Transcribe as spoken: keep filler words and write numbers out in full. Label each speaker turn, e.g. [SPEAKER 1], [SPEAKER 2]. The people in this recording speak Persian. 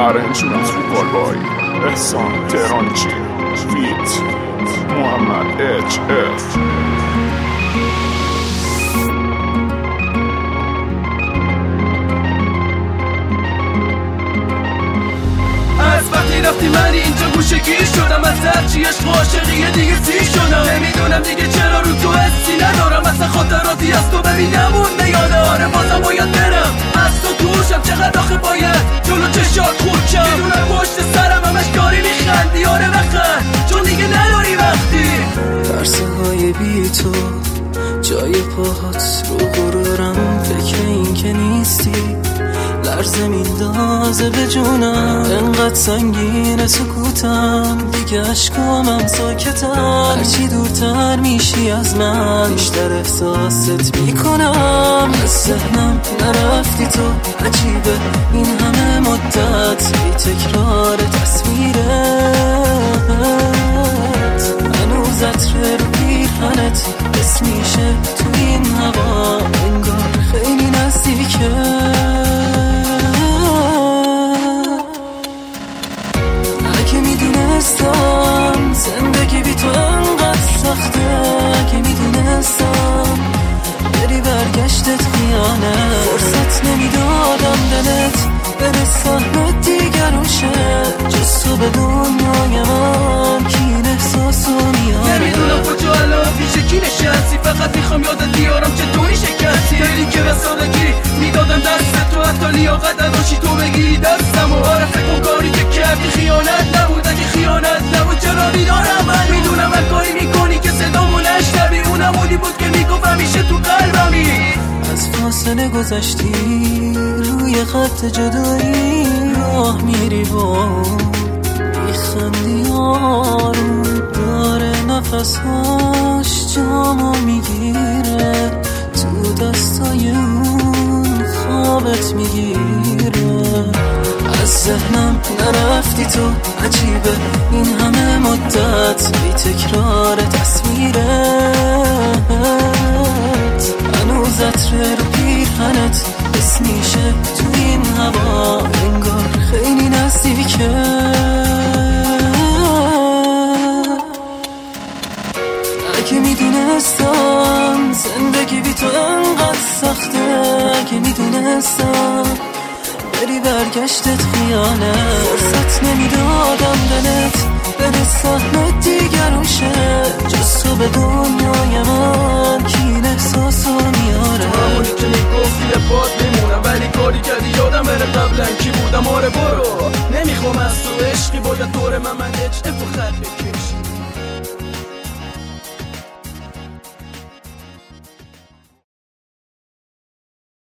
[SPEAKER 1] ارنج موسیقال بای احسان تهرانچی فیت محمد اچ اف.
[SPEAKER 2] از وقتی رفتی من اینجا گوشه گیر شدم، از هرچی عشق و عاشقی دیگه سیر شدم. نمیدونم دیگه چرا رو تو حسی ندارم، اصلا خاطراتی از تو ببینم اون یاده. آره بازم باید برم از تو دورشم، چقدر آخه باید جلو چشات خورشم. میدونم پشت سرم همش کاری میخندی، آره بخند چون دیگه نداری وقتی.
[SPEAKER 3] ترسه های بی تو جای پاهات رو غرورم، فکر این که نیستی لرزه میندازه به جونم. انقدر سنگین سکوتم دیگه اشکامم ساکتم، هرچی دورتر میشی از من بیشتر احساست میکنم. از ذهنم نرفتی تو، عجیبه این همه مدت بی تکرار تصویرت، هنوز عطر رو پیرهنت حس میشه تو این هوا، انگار خیلی نزدیکه. اگه میدونستم زندگی بی تو انقدر سخته، اگه میدونستم بری برگشتت خیانه، فرصت نمیدادم دلت بره سهمت دیگرونشه، جز تو به دنیای من کی این احساسو میاره.
[SPEAKER 2] نمیدونم کجا الان پیش کی نشستی، فقط میخوام یادت بیارم چطوری شکستی. دلی که به سادگی میدادم دست تو، حتی لیاقت نداشتی تو بگیری دستم. و آره فکر کن کاری که کردی خیانت نبود، اگه خیانت نبود چرا میدارم من. میدونم هر کاری میکنی که صدامو نشنوی، اون نمودی بود که میگفت همیشه تو قلبمی.
[SPEAKER 3] از فاصله گذشتی روی خط جدایی، راه میری با میخندی آروم، داره نفساش جامو میگیره، تو دستای اون خوابت میگیره. از ذهنم نرفتی تو، عجیبه این همه مدت بی تکرار تصویرت، هنوز عطر رو پیرهنت حس میشه تو این هوا، انگار خیلی نزدیکه. اگه میدونستم زندگی بی تو انقدر سخته، اگه میدونستم بری برگشتت خیانه، فرصت نمیدادم دلت بره سهمت دیگرونشه، جز تو به دنیای من کی این احساسو میاره.
[SPEAKER 2] همونی که میگفتی لبات میمونم، ولی کاری کردی یادم بره قبلا کی بودم. آره برو نمیخوام از تو عشقی باید دور من من اچ اف و خط